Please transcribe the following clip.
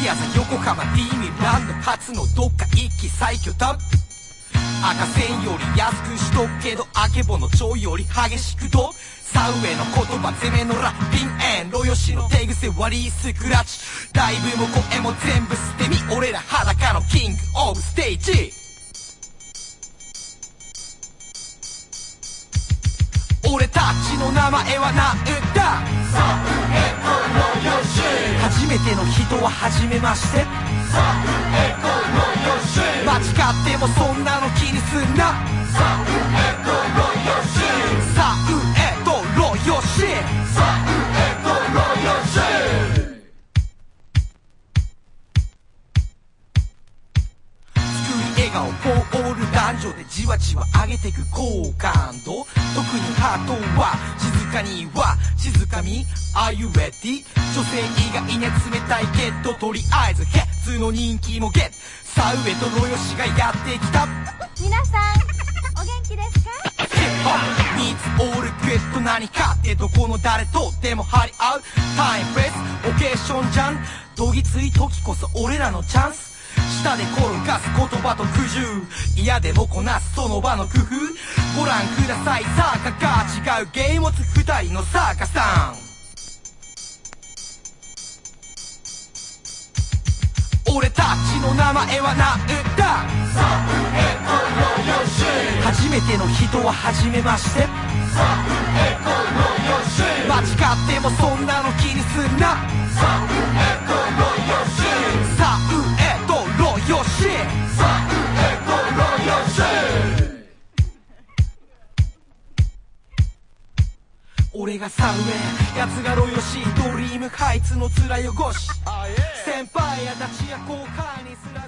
ピアザ横浜 D ミランド初のどっか一気最強だ。赤線より安くしとくけどあけぼの蝶より激しくとサウエの言葉攻めのラッピンエンロヨシの手癖割りスクラッチライブも声も全部捨てみ俺ら裸のキングオブステージ。俺たちの名前はなんだサウエコロヨシ。初めての人は初めましてサウエコロヨシ。間違ってもそんなの気にすんなサウエコロヨシ。サウエコロヨシ。サウエコロヨシ。作り笑顔ポール男女でじわじわ上げてく好感度。特にハートは静かには静かに Are you ready？ 女性以外に冷たいけどとりあえずヘッズの人気もゲット。サウエとロヨシがやってきた。 皆さんお元気ですか？ ヒップホップ Needs all good 何かってどこの誰とでも張り合うタイムプレスオケーションじゃん。どぎつい時こそ俺らのチャンス。下で転がす言葉と苦渋嫌でもこなすその場の工夫ご覧ください。サーカが違う芸持つ二人のサーカさん。俺たちの名前はなんだサウエコロヨシ。初めての人は初めましてサウエコロヨシ。間違ってもそんなの気にすんなサウエコロヨシ。サウエコロヨシ。サウエコロヨシ。俺がサウエ奴がロヨシドリームハイツの面汚し先輩やたちや後輩にすら